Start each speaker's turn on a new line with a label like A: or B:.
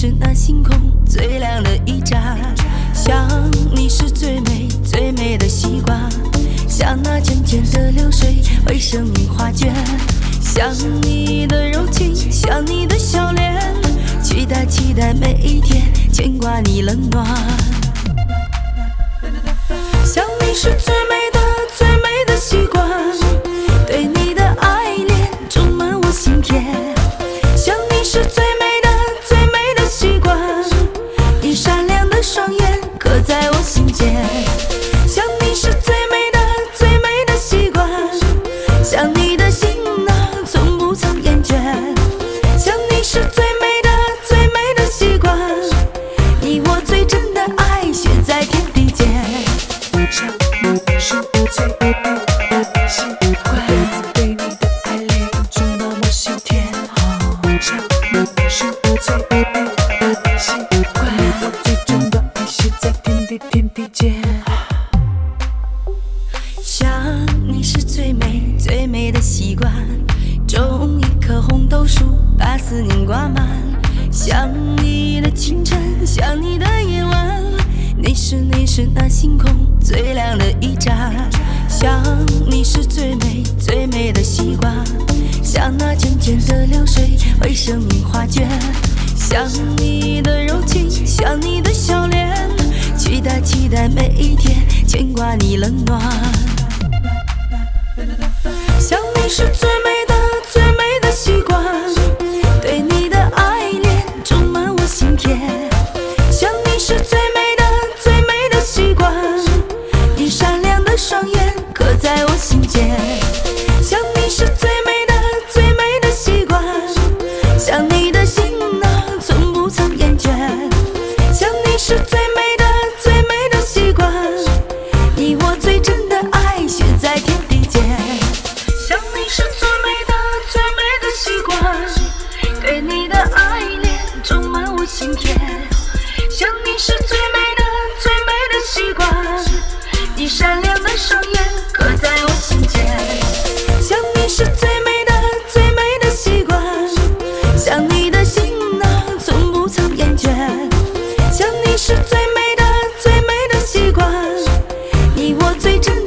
A: 是那星空最亮的一盏，想你是最美最美的习惯，像那渐渐的流水为生命画卷，想你的柔情，想你的笑脸，期待期待每一天，牵挂你冷暖。想你是最美的最美的习惯，对你的爱恋充满我心田。想你是最美的最美的习惯，你闪亮的双眼刻在我心间。想你是最美的最美的习惯，想你的心啊从不曾厌倦。想你是最美的最美的习惯，你我最真的爱写在天地间。想你是最美的习惯，对你的爱恋充满我心田。想你是最美的习惯，我最真的爱写在天地间。想你是最美最美的习惯，种一棵红豆树，把思念挂满。想你的清晨，想你的夜晚，你是那星空最亮的一盏。想你是最美最美的习惯，像那渐渐的流水为生命画卷，想你的柔情，想你的笑脸，期待期待每一天，牵挂你冷暖。想你是最美的最美的习惯，对你的爱恋充满我心田。想你是最美的最美的习惯，你闪亮的双眼刻在我心间。想你是最美的最美的习惯，想你的心啊从不曾厌倦。想你是最美的最美的习惯，你我最真的爱写在天地间。想你是最美的最美的习惯，对你的爱恋充满我心田。想你是最美的最美的习惯，你闪亮的双眼刻在我心间。想你是最美的最美的习惯，想你的心啊从不曾厌倦。想你是最美的最美的习惯，你我最真